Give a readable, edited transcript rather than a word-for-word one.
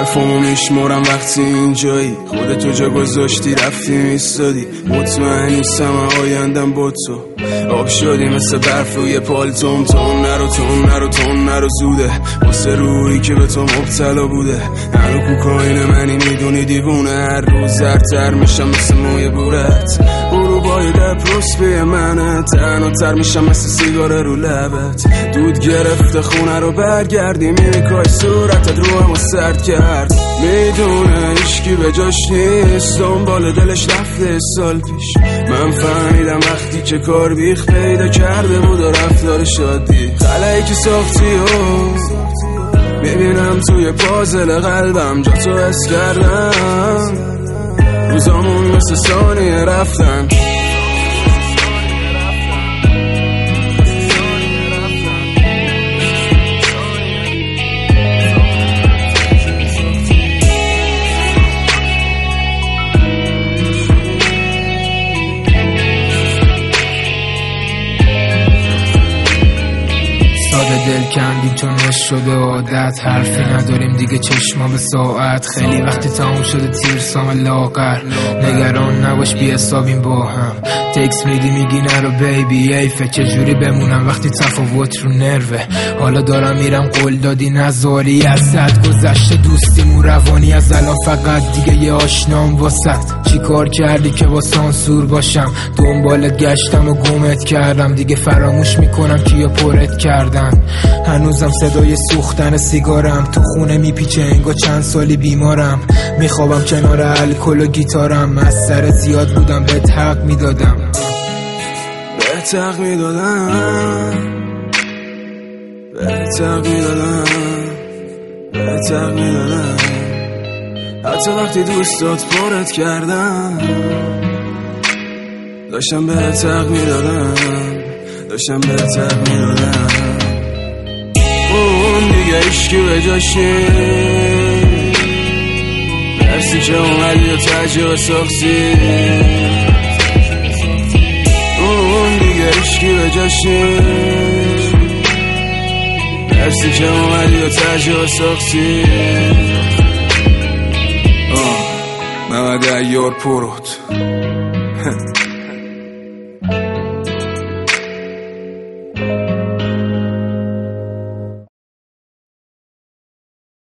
حرفامو میشمارم وقتی اینجایی، خودتو جا گذاشتی رفتی میستادی. مطمئن نیستم آیندم با تو، آب شدی مثل برف روی پالتوم. تون نرو زوده واسه روحی که به تو مبتلا بوده. هنو کوکائین منی میدونی دیوونه، هر روز زرتر میشم مثل موی بورت. غروبای دپروس به منه، تنها تر میشم مثل سیگار رو لبت. دود گرفته خونه رو برگردی، میکای صورتت رو همو سرد کرد. میدونه هیچکی به جاش نیست، دنبال دلش رفته سال پیش. من فهمیدم وقتی که کار بیخ پیدا کرده بود و رفتار شادی. خلایی که ساختی و میبینم توی پازل قلبم، جا تو حس کردم روزامون مثل ثانیه رفتن. دل کندیم چون عشق شده عادت، حرفی نداریم دیگه چشما به ساعت. خیلی وقتی تموم شده تیر سام لاغر، نگران نباش بی حسابیم با هم. تکس میدی میگی نرو بیبی ایفه، چجوری بمونم وقتی تفاوت رو نروه. حالا دارم میرم قول دادی نذاری، از صد گذشته دوستیمون روانی. از الان فقط دیگه یه آشنام واسط. چی کار کردی که با سانسور باشم؟ دنبالت گشتم و گمت کردم، دیگه فراموش میکنم کیا پرت کردن. هنوزم صدای سوختن سیگارم تو خونه میپیچه، انگار چند سالی بیمارم. میخوابم کنار الکل و گیتارم، از سر زیاد بودم بهت حق میدادم. حتی وقتی دوستات پرت کردم، داشتم بهت حق میدادم. اون دیگه عشقی به جاشی، مرسی که اومدی و تجربه ساختی. اون دیگه عشقی به جاشی، مرسی که اومدی و تجربه ساختی. محمد عیار پروت